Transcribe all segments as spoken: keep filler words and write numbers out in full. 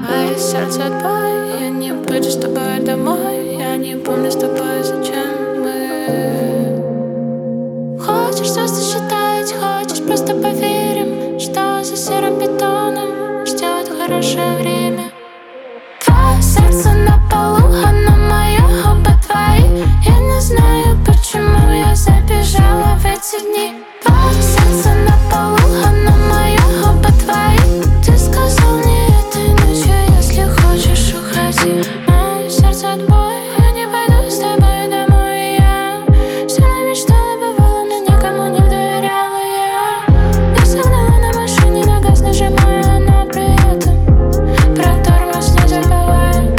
Мое сердце отбой, я не пойду с тобой домой. Я не помню с тобой, зачем мы. Хочешь звезды считать, хочешь просто поверим, что за серым бетоном ждет хорошее время. Твое сердце на полу, оно мое, оба твои. Я не знаю, почему я забежала в эти дни. Твое сердце на полу, оно мое, оба твои. Ты сказал мне этой ночью, если хочешь, уходи. Мое сердце отбой, я не пойду с тобой домой. Я всегда мечтала, бывала, но никому не доверяла я. Я согнала на машине на газ, нажимая, но при этом про тормоз не забываю.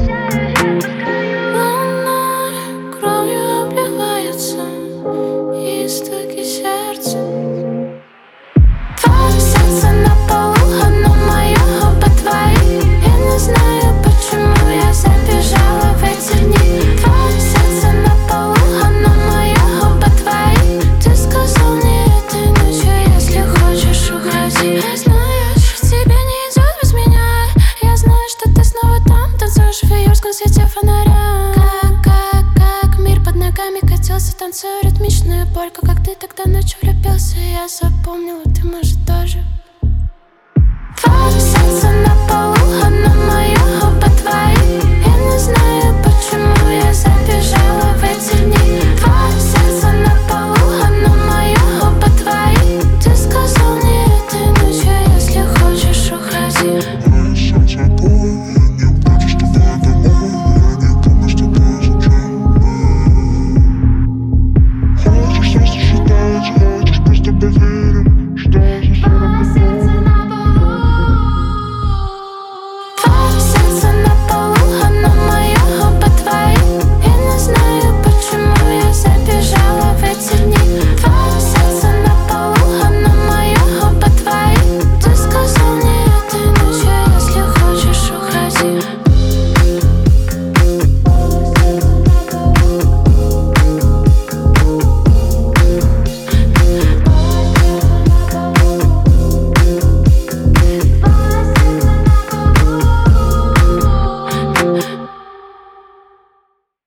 Луна кровью обливается, и стуки сердца. Твое сердце на полу, оно мое, оба твои. Я не знаю, почему я забежала в эти дни. Твое сердце на полу, оно мое, оба твои. Ты сказал мне этой ночью, если хочешь, уходи. Я знаю, что тебе не идет без меня. Я знаю, что ты снова там, танцуешь в июльском свете фонаря. Как, как, как мир под ногами катился, танцуя ритмичную польку. Как ты тогда ночью влюбился, я запомнила, ты, может, тоже.